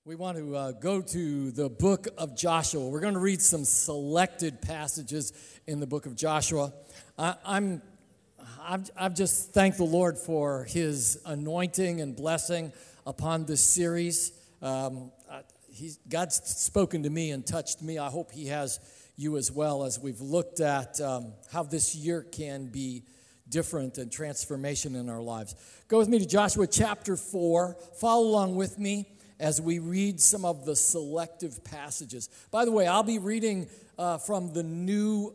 We want to go to the book of Joshua. We're going to read some selected passages in the book of Joshua. I've just thanked the Lord for His anointing and blessing upon this series. God's spoken to me and touched me. I hope He has you as well, as we've looked at how this year can be different and transformation in our lives. Go with me to Joshua chapter 4. Follow along with me as we read some of the selective passages. By the way, I'll be reading from the New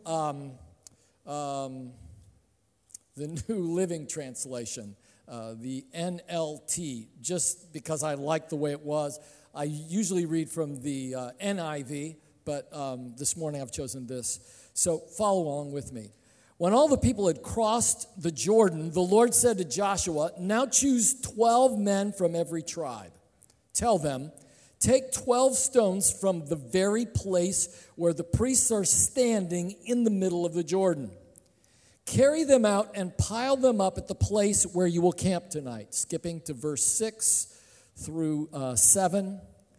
Living Translation, the NLT, just because I like the way it was. I usually read from the NIV, but this morning I've chosen this. So follow along with me. When all the people had crossed the Jordan, the Lord said to Joshua, "Now choose 12 men from every tribe. Tell them, take 12 stones from the very place where the priests are standing in the middle of the Jordan. Carry them out and pile them up at the place where you will camp tonight." Skipping to verse 6 through 7.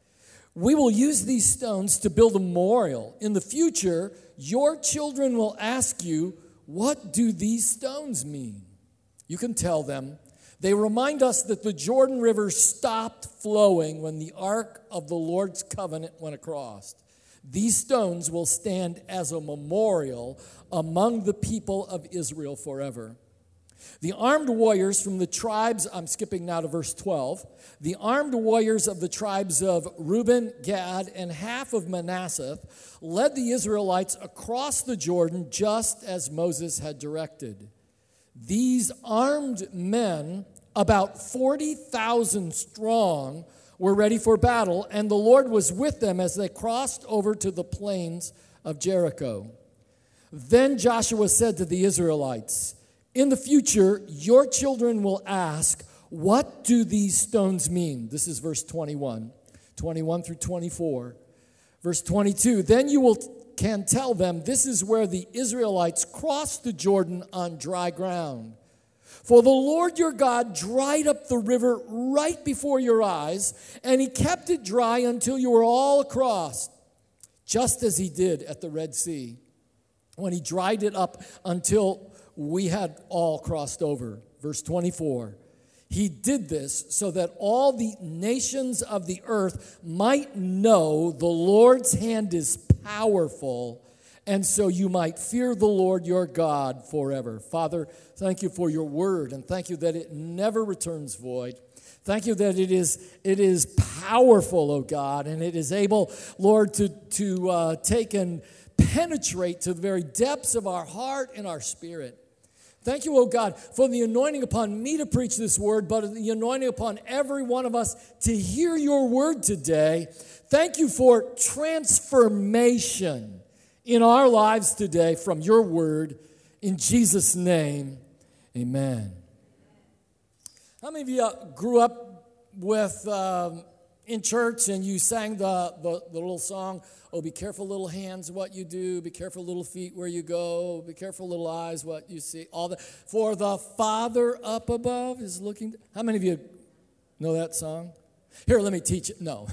"We will use these stones to build a memorial. In the future, your children will ask you, 'What do these stones mean?' You can tell them, 'They remind us that the Jordan River stopped flowing when the Ark of the Lord's covenant went across. These stones will stand as a memorial among the people of Israel forever.' The armed warriors from the tribes," I'm skipping now to verse 12, "the armed warriors of the tribes of Reuben, Gad, and half of Manasseh led the Israelites across the Jordan just as Moses had directed. These armed men, about 40,000 strong, were ready for battle, and the Lord was with them as they crossed over to the plains of Jericho. Then Joshua said to the Israelites, 'In the future, your children will ask, what do these stones mean?'" This is verse 21 through 24. Verse 22, "Then you can tell them, this is where the Israelites crossed the Jordan on dry ground. For the Lord your God dried up the river right before your eyes, and He kept it dry until you were all across, just as He did at the Red Sea, when He dried it up until we had all crossed over." Verse 24, "He did this so that all the nations of the earth might know the Lord's hand is powerful, and so you might fear the Lord your God forever." Father, thank you for your word, and thank you that it never returns void. Thank you that it is powerful, oh God, and it is able, Lord, to take and penetrate to the very depths of our heart and our spirit. Thank you, oh God, for the anointing upon me to preach this word, but the anointing upon every one of us to hear your word today. Thank you for transformation in our lives today from your word. In Jesus' name, amen. How many of you grew up with in church and you sang the little song, "Oh, be careful, little hands, what you do. Be careful, little feet, where you go. Be careful, little eyes, what you see." For the Father up above is looking. How many of you know that song? Here, let me teach it. No.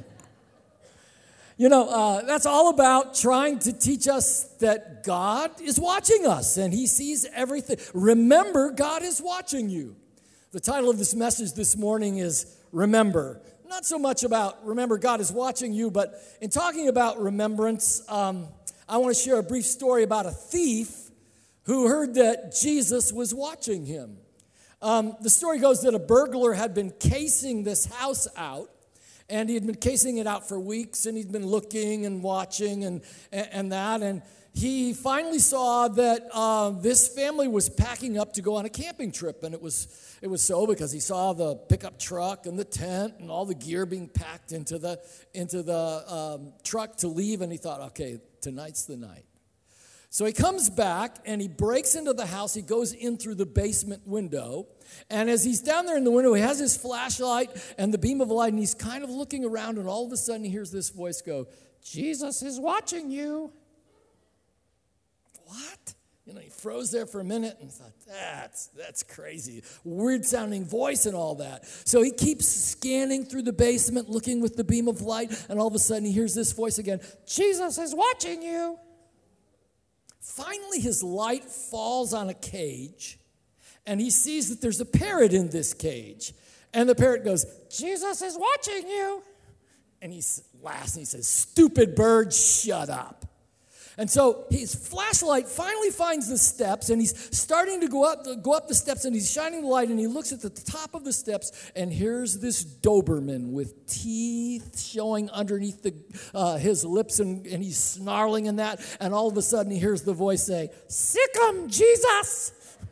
That's all about trying to teach us that God is watching us and He sees everything. Remember, God is watching you. The title of this message this morning is Remember. Not so much about remember God is watching you, but in talking about remembrance, I want to share a brief story about a thief who heard that Jesus was watching him. The story goes that a burglar had been casing this house out, and he had been casing it out for weeks, and he'd been looking and watching and that, and he finally saw that this family was packing up to go on a camping trip, and it was so because he saw the pickup truck and the tent and all the gear being packed into the truck to leave, and he thought, okay, tonight's the night. So he comes back and he breaks into the house. He goes in through the basement window, and as he's down there in the window, he has his flashlight and the beam of light, and he's kind of looking around, and all of a sudden he hears this voice go, "Jesus is watching you." What? He froze there for a minute and thought, that's crazy. Weird sounding voice and all that. So he keeps scanning through the basement, looking with the beam of light, and all of a sudden he hears this voice again. Jesus is watching you. Finally, his light falls on a cage, and he sees that there's a parrot in this cage. And the parrot goes, Jesus is watching you. And he laughs and he says, stupid bird, shut up. And so his flashlight finally finds the steps, and he's starting to go up the steps, and he's shining the light, and he looks at the top of the steps, and here's this Doberman with teeth showing underneath his lips, and he's snarling in that, and all of a sudden he hears the voice say, sick 'em, Jesus!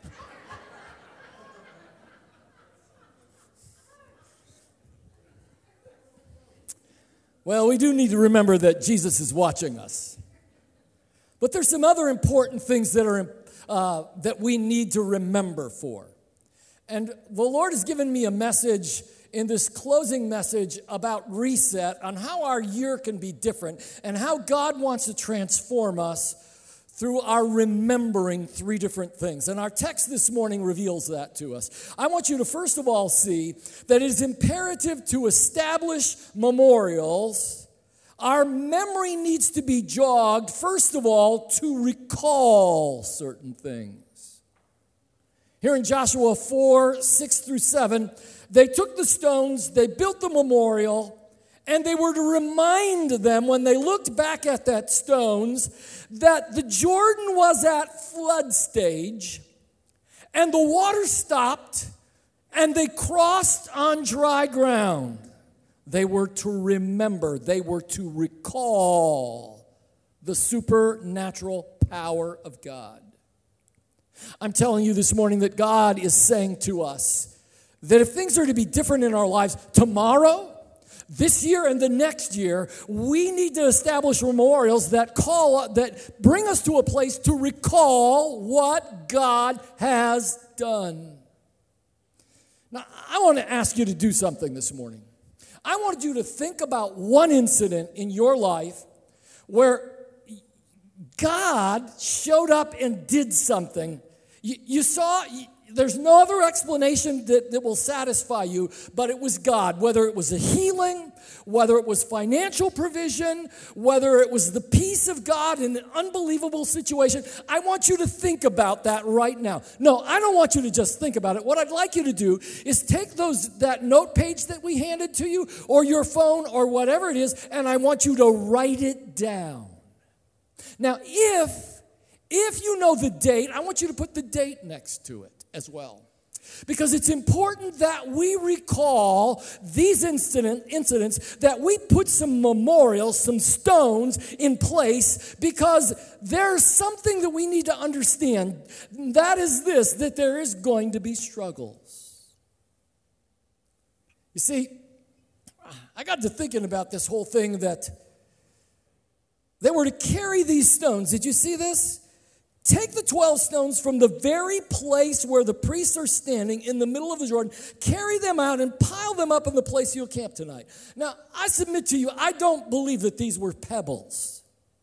Well, we do need to remember that Jesus is watching us. But there's some other important things that we need to remember for. And the Lord has given me a message in this closing message about reset, on how our year can be different and how God wants to transform us through our remembering three different things. And our text this morning reveals that to us. I want you to first of all see that it is imperative to establish memorials. Our memory needs to be jogged, first of all, to recall certain things. Here in Joshua 4, 6 through 7, they took the stones, they built the memorial, and they were to remind them when they looked back at that stones that the Jordan was at flood stage, and the water stopped, and they crossed on dry ground. They were to remember, they were to recall the supernatural power of God. I'm telling you this morning that God is saying to us that if things are to be different in our lives tomorrow, this year, and the next year, we need to establish memorials that bring us to a place to recall what God has done. Now, I want to ask you to do something this morning. I want you to think about one incident in your life where God showed up and did something. You saw, there's no other explanation that will satisfy you, but it was God. Whether it was a healing, whether it was financial provision, whether it was the peace of God in an unbelievable situation, I want you to think about that right now. No, I don't want you to just think about it. What I'd like you to do is take that note page that we handed to you, or your phone, or whatever it is, and I want you to write it down. Now, if you know the date, I want you to put the date next to it as well. Because it's important that we recall these incidents, that we put some memorials, some stones in place, because there's something that we need to understand. That is this, that there is going to be struggles. You see, I got to thinking about this whole thing that they were to carry these stones. Did you see this? Take the 12 stones from the very place where the priests are standing in the middle of the Jordan, carry them out and pile them up in the place you'll camp tonight. Now, I submit to you, I don't believe that these were pebbles.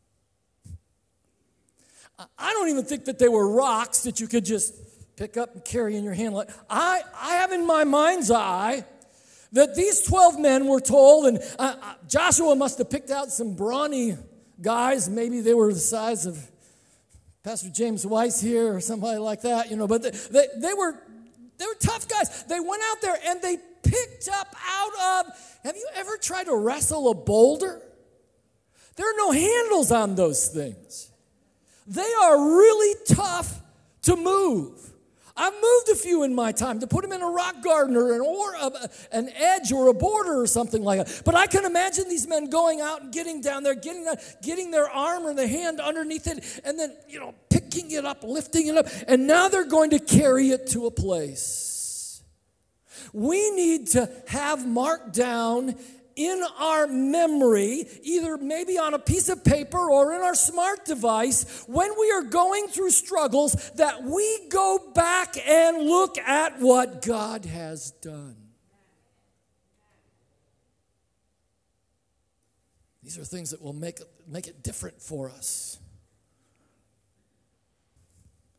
I don't even think that they were rocks that you could just pick up and carry in your hand. I have in my mind's eye that these 12 men were told, and Joshua must have picked out some brawny guys. Maybe they were the size of Pastor James Weiss here or somebody like that, but they were tough guys. They went out there and they picked up out of, have you ever tried to wrestle a boulder? There are no handles on those things. They are really tough to move. I've moved a few in my time to put them in a rock garden or an edge or a border or something like that. But I can imagine these men going out and getting down there, getting their arm or their hand underneath it, and then, picking it up, lifting it up, and now they're going to carry it to a place. We need to have marked down in our memory, either maybe on a piece of paper or in our smart device, when we are going through struggles, that we go back and look at what God has done. These are things that will make it different for us.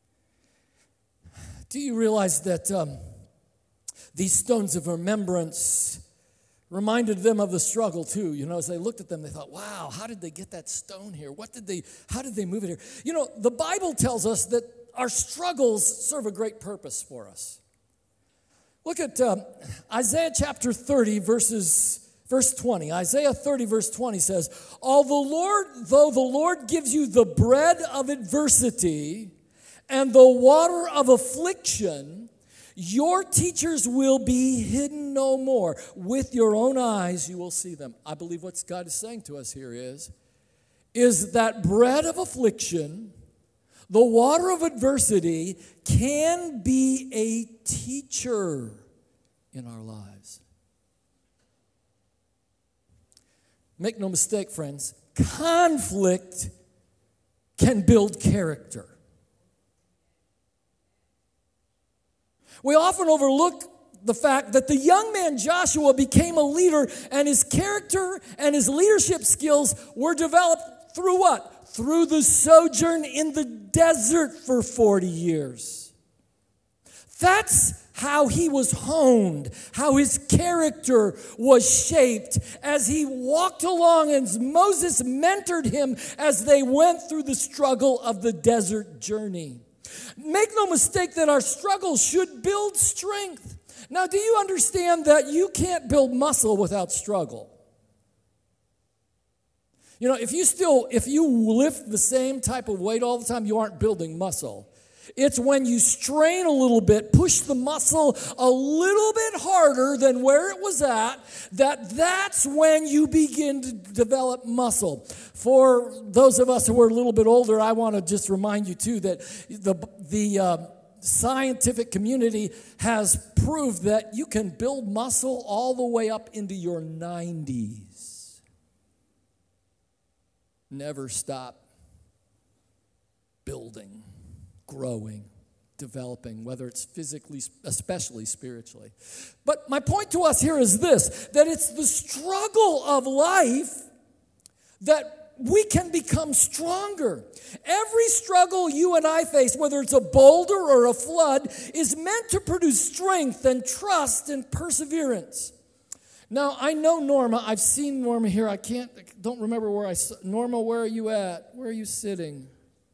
Do you realize that these stones of remembrance reminded them of the struggle too? You know, as they looked at them, they thought, wow, how did they get that stone here? How did they move it here? You know, the Bible tells us that our struggles serve a great purpose for us. Look at Isaiah chapter 30, verse 20. Isaiah 30, verse 20 says, though the Lord gives you the bread of adversity and the water of affliction, your teachers will be hidden no more. With your own eyes you will see them. I believe what God is saying to us here is that bread of affliction, the water of adversity, can be a teacher in our lives. Make no mistake, friends, conflict can build character. We often overlook the fact that the young man Joshua became a leader, and his character and his leadership skills were developed through what? Through the sojourn in the desert for 40 years. That's how he was honed, how his character was shaped as he walked along and Moses mentored him as they went through the struggle of the desert journey. Make no mistake that our struggles should build strength. Now, do you understand that you can't build muscle without struggle? You know, if you lift the same type of weight all the time, you aren't building muscle. It's when you strain a little bit, push the muscle a little bit harder than where it was at, that's when you begin to develop muscle. For those of us who are a little bit older, I want to just remind you too that the scientific community has proved that you can build muscle all the way up into your 90s. Never stop building, growing, developing, whether it's physically, especially spiritually. But my point to us here is this, that it's the struggle of life that we can become stronger. Every struggle you and I face, whether it's a boulder or a flood, is meant to produce strength and trust and perseverance. Now, I know Norma. I've seen Norma here. Don't remember where I saw. Norma, where are you at? Where are you sitting?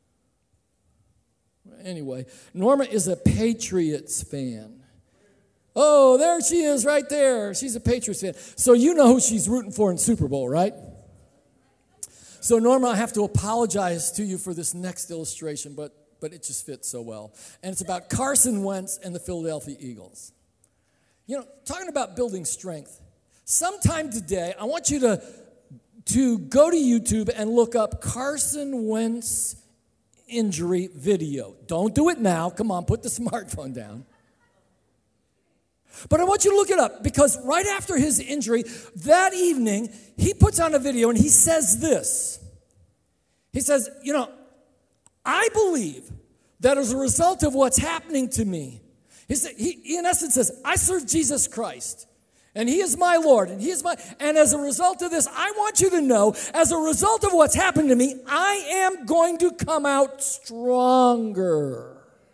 Anyway, Norma is a Patriots fan. Oh, there she is right there. She's a Patriots fan. So you know who she's rooting for in Super Bowl, right? So Norma, I have to apologize to you for this next illustration, but it just fits so well. And it's about Carson Wentz and the Philadelphia Eagles. You know, talking about building strength. Sometime today, I want you to go to YouTube and look up Carson Wentz injury video. Don't do it now. Come on, put the smartphone down. But I want you to look it up because right after his injury, that evening, he puts on a video and he says this. He says, you know, I believe that as a result of what's happening to me, he in essence says, I serve Jesus Christ. And he is my Lord, and as a result of this, I want you to know, as a result of what's happened to me, I am going to come out stronger.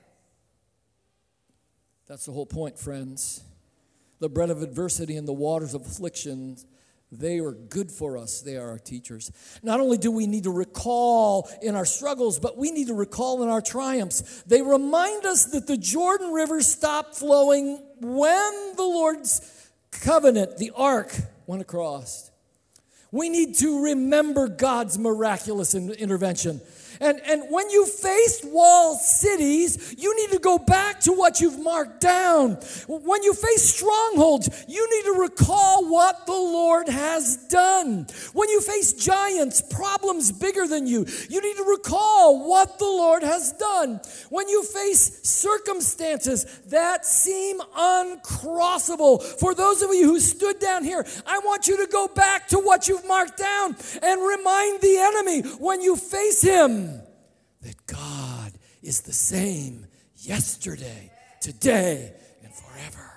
That's the whole point, friends. The bread of adversity and the waters of affliction, they are good for us. They are our teachers. Not only do we need to recall in our struggles, but we need to recall in our triumphs. They remind us that the Jordan River stopped flowing when the Lord's covenant, the ark, went across. We need to remember God's miraculous intervention. And when you face walled cities, you need to go back to what you've marked down. When you face strongholds, you need to recall what the Lord has done. When you face giants, problems bigger than you, you need to recall what the Lord has done. When you face circumstances that seem uncrossable, for those of you who stood down here, I want you to go back to what you've marked down and remind the enemy when you face him that God is the same yesterday, today, and forever.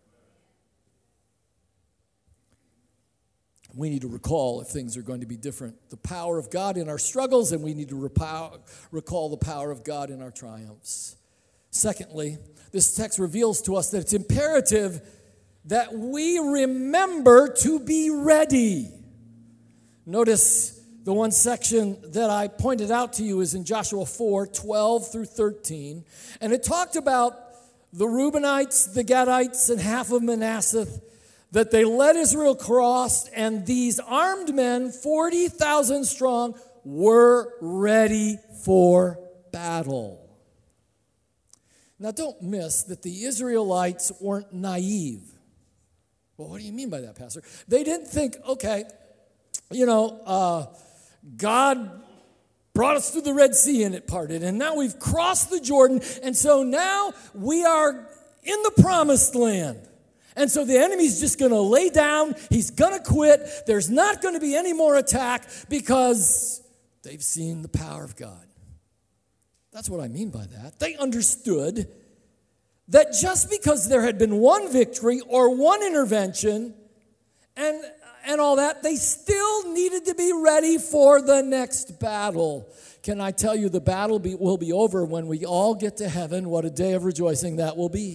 We need to recall if things are going to be different, the power of God in our struggles, and we need to recall the power of God in our triumphs. Secondly, this text reveals to us that it's imperative that we remember to be ready. Notice the one section that I pointed out to you is in Joshua 4:12 through 13. And it talked about the Reubenites, the Gadites, and half of Manasseh, that they led Israel across, and these armed men, 40,000 strong, were ready for battle. Now, don't miss that the Israelites weren't naive. Well, what do you mean by that, Pastor? They didn't think, okay, God brought us through the Red Sea and it parted, and now we've crossed the Jordan, and so now we are in the promised land. And so the enemy's just going to lay down. He's going to quit. There's not going to be any more attack because they've seen the power of God. That's what I mean by that. They understood that just because there had been one victory or one intervention and all that, they still needed to be ready for the next battle. Can I tell you, the battle will be over when we all get to heaven. What a day of rejoicing that will be.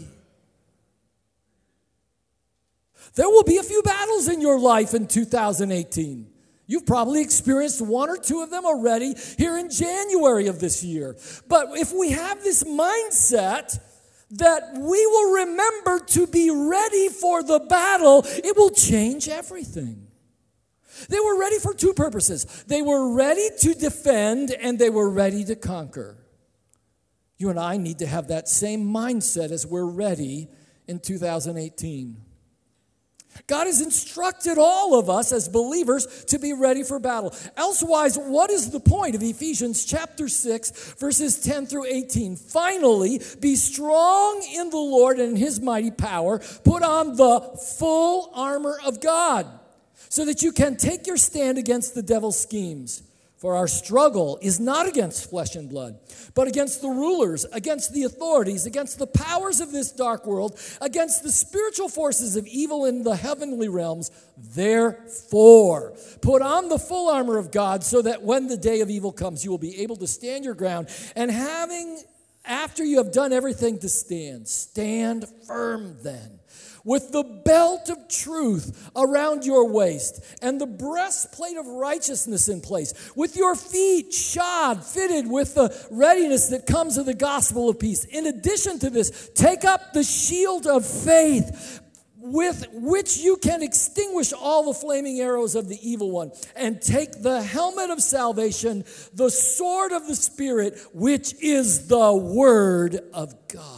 There will be a few battles in your life in 2018. You've probably experienced one or two of them already here in January of this year. But if we have this mindset that we will remember to be ready for the battle, it will change everything. They were ready for two purposes. They were ready to defend, and they were ready to conquer. You and I need to have that same mindset as we're ready in 2018. God has instructed all of us as believers to be ready for battle. Elsewise, what is the point of Ephesians chapter 6, verses 10 through 18? Finally, be strong in the Lord and in his mighty power. Put on the full armor of God so that you can take your stand against the devil's schemes. For our struggle is not against flesh and blood, but against the rulers, against the authorities, against the powers of this dark world, against the spiritual forces of evil in the heavenly realms. Therefore, put on the full armor of God so that when the day of evil comes, you will be able to stand your ground. And after you have done everything to stand firm then, with the belt of truth around your waist and the breastplate of righteousness in place, with your feet shod, fitted with the readiness that comes of the gospel of peace. In addition to this, take up the shield of faith with which you can extinguish all the flaming arrows of the evil one, and take the helmet of salvation, the sword of the Spirit, which is the word of God.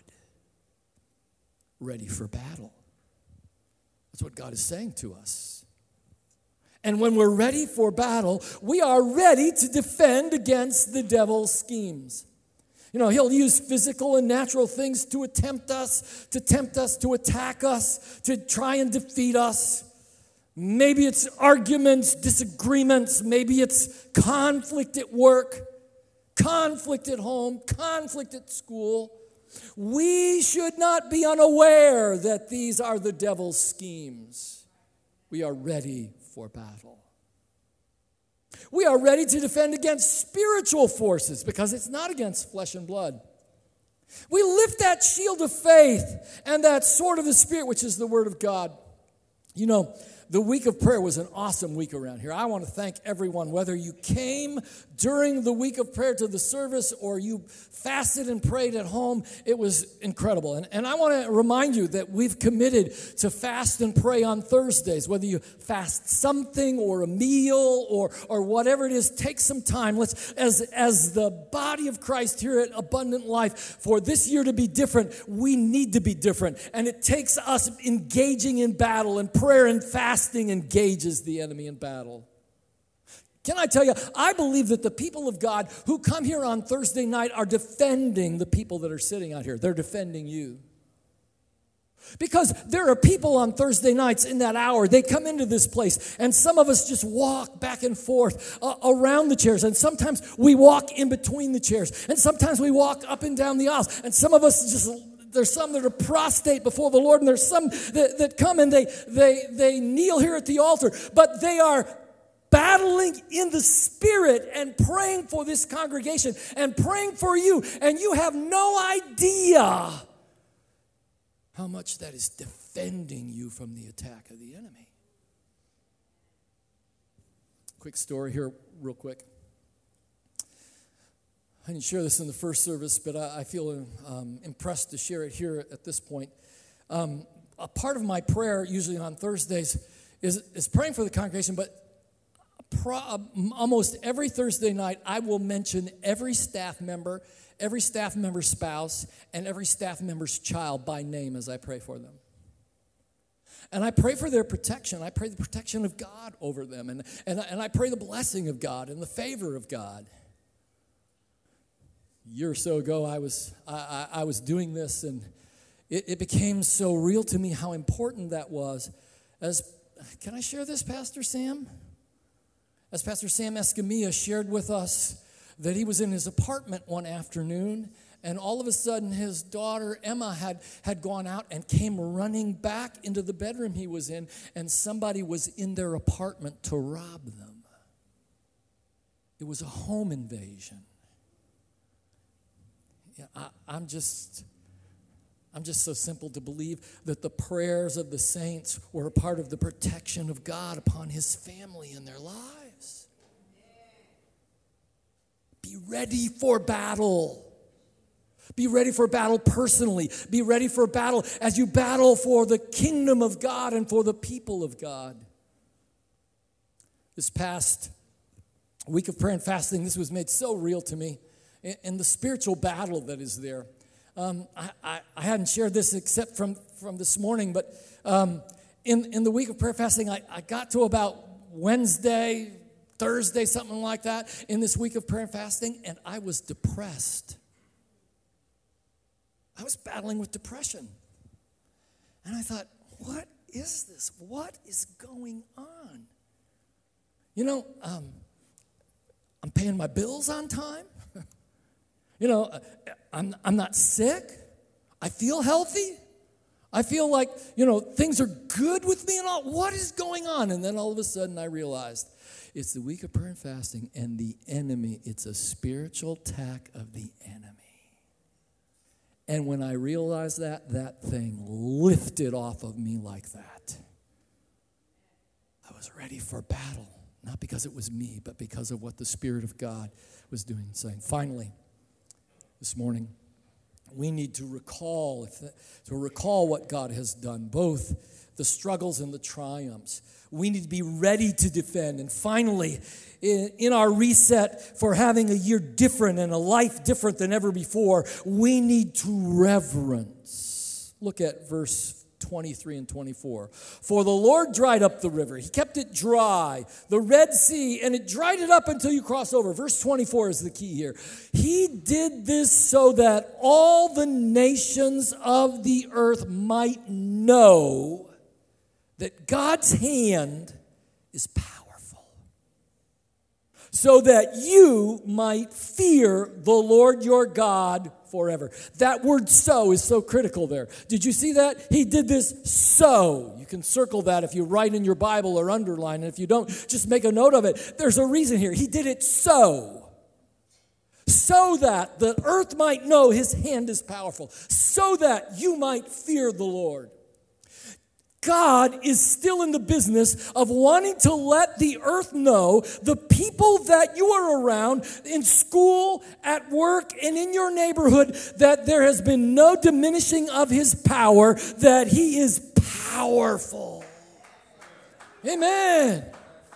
Ready for battle. That's what God is saying to us. And when we're ready for battle, we are ready to defend against the devil's schemes. He'll use physical and natural things to tempt us, to attack us, to try and defeat us. Maybe it's arguments, disagreements. Maybe it's conflict at work, conflict at home, conflict at school. We should not be unaware that these are the devil's schemes. We are ready for battle. We are ready to defend against spiritual forces because it's not against flesh and blood. We lift that shield of faith and that sword of the Spirit, which is the word of God. The week of prayer was an awesome week around here. I want to thank everyone, whether you came during the week of prayer to the service or you fasted and prayed at home. It was incredible. And I want to remind you that we've committed to fast and pray on Thursdays. Whether you fast something or a meal or whatever it is, take some time. Let's, as the body of Christ here at Abundant Life, for this year to be different, we need to be different. And it takes us engaging in battle, and prayer and fasting engages the enemy in battle. Can I tell you, I believe that the people of God who come here on Thursday night are defending the people that are sitting out here. They're defending you. Because there are people on Thursday nights in that hour, they come into this place, and some of us just walk back and forth around the chairs, and sometimes we walk in between the chairs, and sometimes we walk up and down the aisles, and some of us just... There's some that are prostrate before the Lord, and there's some that come and they kneel here at the altar, but they are battling in the Spirit and praying for this congregation and praying for you, and you have no idea how much that is defending you from the attack of the enemy. Quick story here, real quick. I didn't share this in the first service, but I feel impressed to share it here at this point. A part of my prayer, usually on Thursdays, is praying for the congregation, but almost every Thursday night, I will mention every staff member's spouse, and every staff member's child by name as I pray for them. And I pray for their protection. I pray the protection of God over them, and I pray the blessing of God and the favor of God. A year or so ago, I was doing this, and it became so real to me how important that was. Can I share this, Pastor Sam? As Pastor Sam Escamilla shared with us that he was in his apartment one afternoon, and all of a sudden his daughter Emma had gone out and came running back into the bedroom he was in, and somebody was in their apartment to rob them. It was a home invasion. Yeah, I'm just so simple to believe that the prayers of the saints were a part of the protection of God upon his family and their lives. Be ready for battle. Be ready for battle personally. Be ready for battle as you battle for the kingdom of God and for the people of God. This past week of prayer and fasting, this was made so real to me. And the spiritual battle that is there. I hadn't shared this except from this morning, but in the week of prayer fasting, I got to about Wednesday, Thursday, something like that, in this week of prayer and fasting, and I was depressed. I was battling with depression. And I thought, what is this? What is going on? You know, I'm paying my bills on time. You know, I'm not sick. I feel healthy. I feel like, things are good with me and all. What is going on? And then all of a sudden I realized it's the week of prayer and fasting, and the enemy, it's a spiritual attack of the enemy. And when I realized that thing lifted off of me like that. I was ready for battle, not because it was me, but because of what the Spirit of God was doing and saying. Finally, this morning, we need to recall what God has done, both the struggles and the triumphs. We need to be ready to defend. And finally, in our reset for having a year different and a life different than ever before, we need to reverence. Look at verse 23 and 24. For the Lord dried up the river. He kept it dry, the Red Sea, and it dried it up until you cross over. Verse 24 is the key here. He did this so that all the nations of the earth might know that God's hand is powerful, so that you might fear the Lord your God forever. That word "so" is so critical there. Did you see that? He did this so. You can circle that if you write in your Bible or underline it. If you don't, just make a note of it. There's a reason here. He did it so that the earth might know his hand is powerful, so that you might fear the Lord. God is still in the business of wanting to let the earth know, the people that you are around, in school, at work, and in your neighborhood, that there has been no diminishing of his power, that he is powerful. Amen.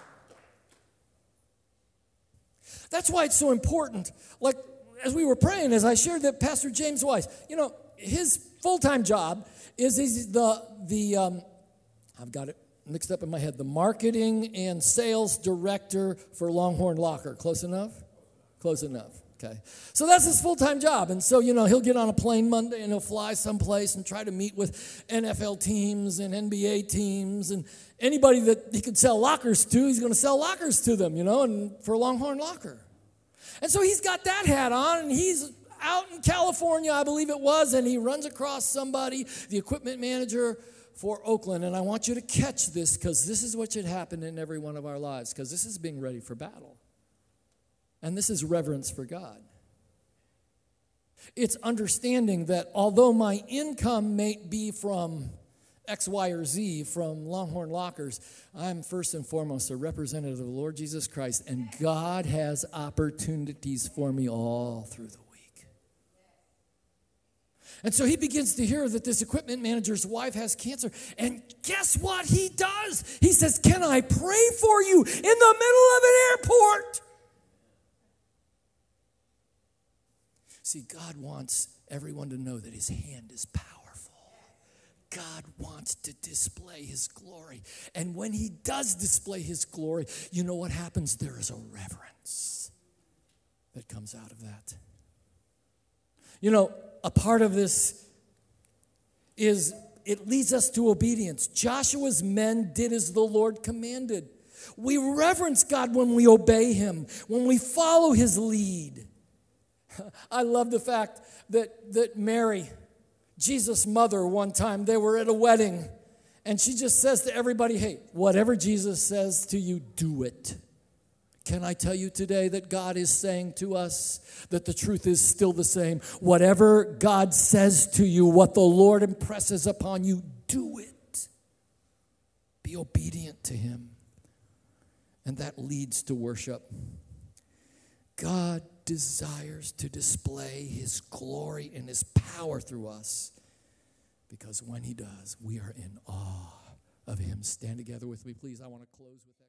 That's why it's so important. Like, as we were praying, as I shared that Pastor James Weiss, his full-time job is he's I've got it mixed up in my head, the marketing and sales director for Longhorn Locker. Close enough? Close enough. Okay. So that's his full-time job. And so, he'll get on a plane Monday and he'll fly someplace and try to meet with NFL teams and NBA teams and anybody that he could sell lockers to, he's going to sell lockers to them, and for Longhorn Locker. And so he's got that hat on, and he's out in California, I believe it was, and he runs across somebody, the equipment manager for Oakland, and I want you to catch this because this is what should happen in every one of our lives, because this is being ready for battle. And this is reverence for God. It's understanding that although my income may be from X, Y, or Z, from Longhorn Lockers, I'm first and foremost a representative of the Lord Jesus Christ, and God has opportunities for me all through the week. And so he begins to hear that this equipment manager's wife has cancer, and guess what he does? He says, can I pray for you in the middle of an airport? See, God wants everyone to know that his hand is powerful. God wants to display his glory. And when he does display his glory, you know what happens? There is a reverence that comes out of that. You know, a part of this is it leads us to obedience. Joshua's men did as the Lord commanded. We reverence God when we obey him, when we follow his lead. I love the fact that Mary, Jesus' mother, one time, they were at a wedding, and she just says to everybody, hey, whatever Jesus says to you, do it. Can I tell you today that God is saying to us that the truth is still the same? Whatever God says to you, what the Lord impresses upon you, do it. Be obedient to him. And that leads to worship. God desires to display his glory and his power through us, because when he does, we are in awe of him. Stand together with me, please. I want to close with that.